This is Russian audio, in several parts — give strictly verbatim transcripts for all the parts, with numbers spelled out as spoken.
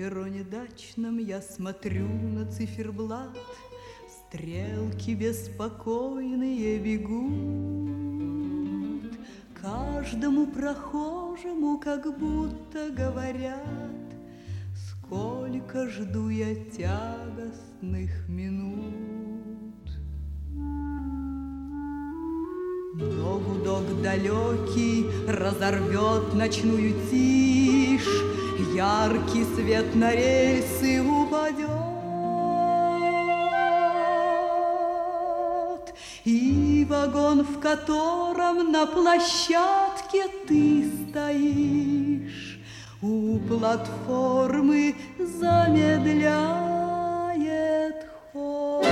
перроне дачном я смотрю на циферблат, стрелки беспокойные бегут, каждому прохожему как будто говорят: сколько жду я тягостных минут. Но гудок далекий разорвет ночную тишь, яркий свет на рельсы упадет, и вагон, в котором на площадке ты стоишь, у платформы замедляет ход.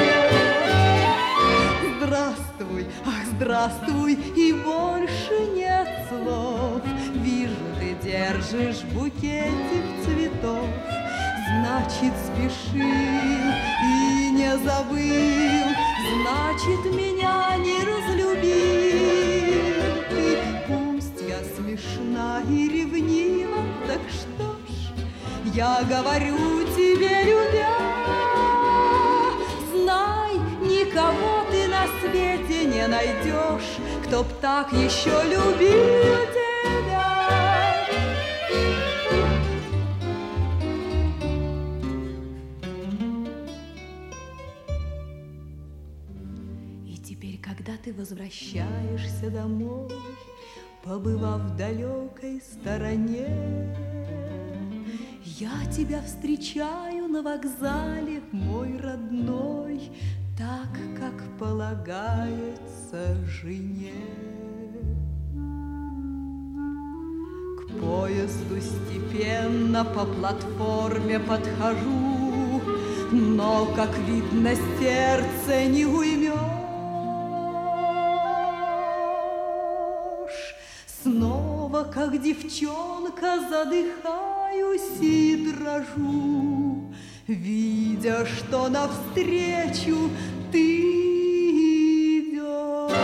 Здравствуй, ах, здравствуй, и больше нет слов. Вижу, ты держишь букетик цветов, значит, спешил и не забыл, значит, меня не разлюбил. Ты, пусть я смешна и ревнива, так что ж, я говорю тебе, любя, знай, никого ты на свете не найдешь, кто б так еще любил тебя. И теперь, когда ты возвращаешься домой, побывав в далекой стороне, я тебя встречаю на вокзале, мой родной, так, как полагается жене. К поезду степенно по платформе подхожу, но, как видно, сердце не уймешь. Снова, как девчонка, задыхаюсь и дрожу, видя, что навстречу ты идешь.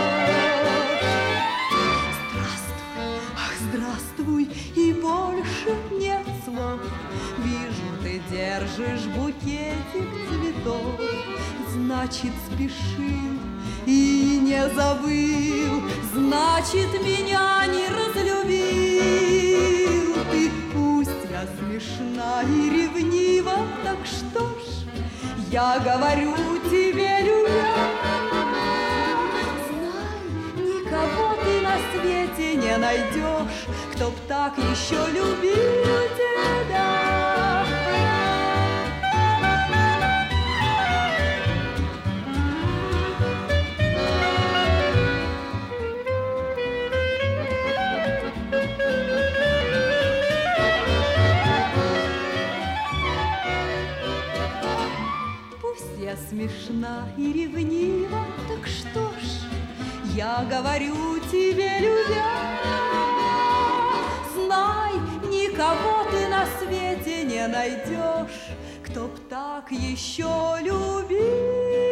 Здравствуй, ах, здравствуй, и больше нет слов. Вижу, ты держишь букетик цветов, значит, спешил и не забыл, значит, меня не разлюбил. Ты, пусть я смешна и ревнива, так что ж, я говорю тебе, любя, знай, никого ты на свете не найдешь, кто б так еще любил тебя. Я смешна и ревнива, так что ж, я говорю тебе, любя, знай, никого ты на свете не найдешь, кто б так еще любил.